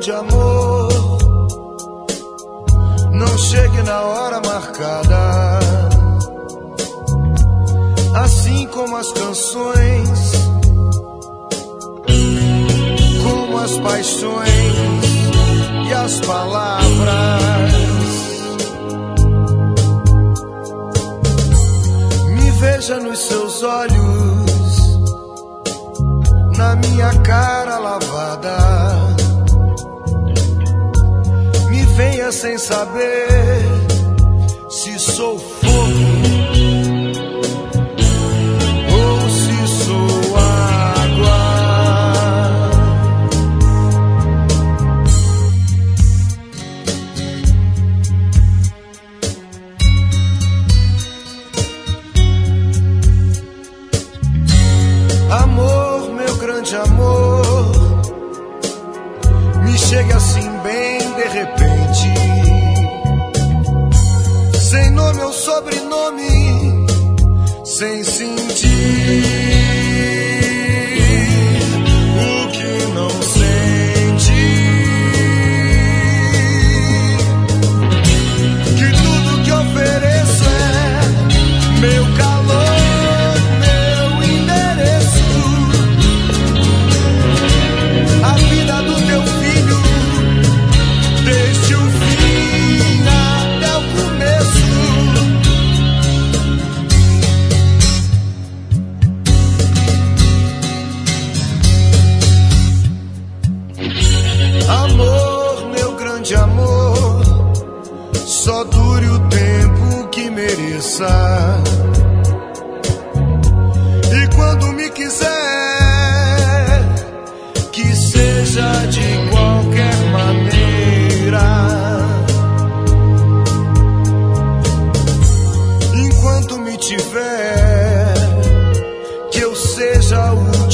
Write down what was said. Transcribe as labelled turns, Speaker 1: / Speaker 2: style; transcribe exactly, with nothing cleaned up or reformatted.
Speaker 1: grande amor não chegue na hora marcada, assim como as canções, como as paixões e as palavras. Me veja nos seus olhos, na minha cara lavada. Me venha sem saber se sou fogo ou se sou água. Amor, meu grande amor, me chega assim bem de repente, sem nome ou sobrenome, sem sentir o que não sente. Que tudo que ofereço é meu calor, meu endereço, a vida do teu filho, desde o fim até o começo. Amor, meu grande amor, só dure o tempo que mereça. E quando me quiser, que seja de qualquer maneira. Enquanto me tiver, que eu seja o